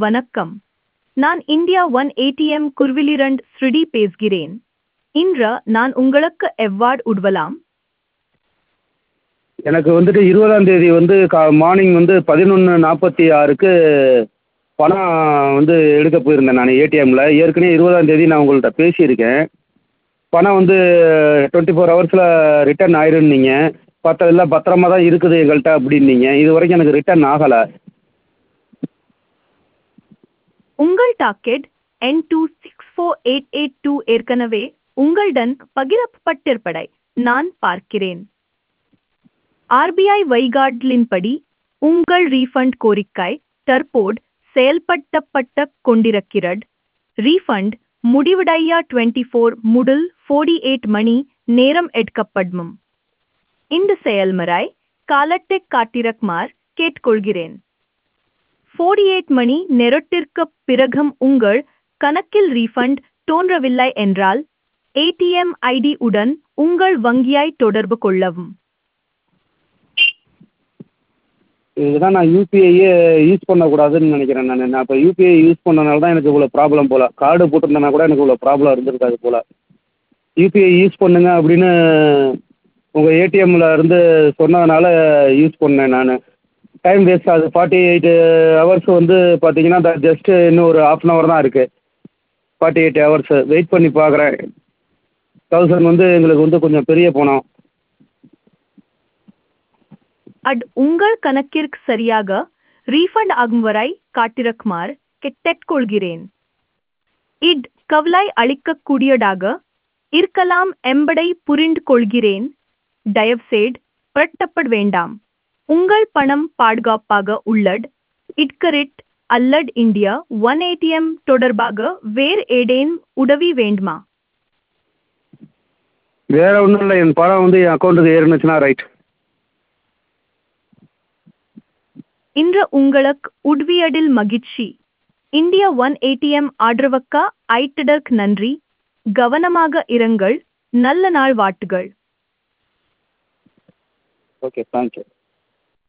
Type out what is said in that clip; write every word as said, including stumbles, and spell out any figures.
வணக்கம். நான் India one ATM குர்விலிரண்ட் ஸ்ருடி பேசுகிறேன். இன்று நான் உங்களுக்கு எவ்வாறு உதவலாம்? எனக்கு வந்துட்டு இருபதாம் தேதி வந்து கா மார்னிங் வந்து பதினொன்று நாற்பத்தி ஆறுக்கு பணம் வந்து எடுக்க போயிருந்தேன் நான் ஏடிஎம்மில். ஏற்கனவே இருபதாம் தேதி நான் உங்கள்கிட்ட பேசியிருக்கேன். பணம் வந்து டுவெண்ட்டி ஃபோர் ஹவர்ஸில் ரிட்டர்ன் ஆயிரும்னீங்க. பார்த்தா இல்லை பத்திரமா தான் இருக்குது எங்கள்கிட்ட அப்படின்னீங்க. இது வரைக்கும் எனக்கு ரிட்டர்ன் ஆகலை. உங்கள் டாக்கெட் என் two six four eight eight two ஏற்கனவே உங்களுடன் பகிரப்பட்டிருப்பதை நான் பார்க்கிறேன். ஆர்பிஐ வழிகாட்டலின்படி உங்கள் ரீஃபண்ட் கோரிக்கை தற்போது செயல்படுத்தப்பட்டு கொண்டிருக்கிறது. ரீஃபண்ட் முடிவடைய டுவெண்ட்டி ஃபோர் முதல் நாற்பத்தி எட்டு மணி நேரம் எடுக்கப்படும். இந்த செயல்முறை காலத்தை காட்டிருக்குமாறு கேட்டுக்கொள்கிறேன். நாற்பத்தி எட்டு மணி நேரத்திற்குப் பிறகும் உங்கள் கணக்கில் ரீஃபண்ட் தோன்றவில்லை என்றால் ஏடிஎம் ஐடி உடன் உங்கள் வங்கியை தொடர்பு கொள்ளவும். இதுதான் நான் யூபிஐயே யூஸ் பண்ணக்கூடாதுன்னு நினைக்கிறேன் நான். நான் இப்போ யூபிஐ யூஸ் பண்ணனால தான் எனக்கு இவ்வளோ ப்ராப்ளம் போல். கார்டு போட்டிருந்தேன்னா கூட எனக்கு இவ்வளோ ப்ராப்ளம் இருந்திருக்காது போல். யூபிஐ யூஸ் பண்ணுங்க அப்படின்னு உங்கள் ஏடிஎம்மில் இருந்து சொன்னதுனால யூஸ் பண்ணேன் நான். டைம் வேஸ்ட் ஆகுது. ஃபார்ட்டி எயிட்டு ஹவர்ஸ் வந்து பார்த்தீங்கன்னா ஜஸ்ட்டு இன்னும் ஒரு ஹாஃப் அன் ஹவர் தான் இருக்குது. ஃபார்ட்டி எயிட் ஹவர்ஸு வெயிட் பண்ணி பார்க்குறேன். தௌசண்ட் வந்து எங்களுக்கு வந்து கொஞ்சம் பெரிய பணம். அது உங்கள் கணக்கிற்கு சரியாக ரீஃபண்ட் ஆகும் வரை காத்திருக்குமாறு கேட்டுக்கொள்கிறேன். இது கவலை அளிக்கக்கூடியதாக இருக்கலாம் என்பதை புரிந்து கொள்கிறேன். தயவுசெய்து பதட்டப்பட வேண்டாம். உங்கள் பணம் பாதுகாப்பாக உள்ளது. இட்கரிட் அல்லது இந்தியா ஒன் ஏடிஎம் தொடர்பாக வேறு ஏதேனும் உதவி வேண்டுமா? வேறு ஒன்றும் இல்லை. என் பணம் வந்து என் அக்கௌண்ட்டுக்கு ஏறுனுச்சுன்னா ரைட். இன்று உங்களுக்கு உதவியதில் மகிழ்ச்சி. இந்தியா ஒன் ஏடிஎம் ஆதரவுக்கு அழைத்ததற்கு நன்றி. கவனமாக இருங்கள். நல்ல நாள் வாழ்த்துகள். Okay, thank you.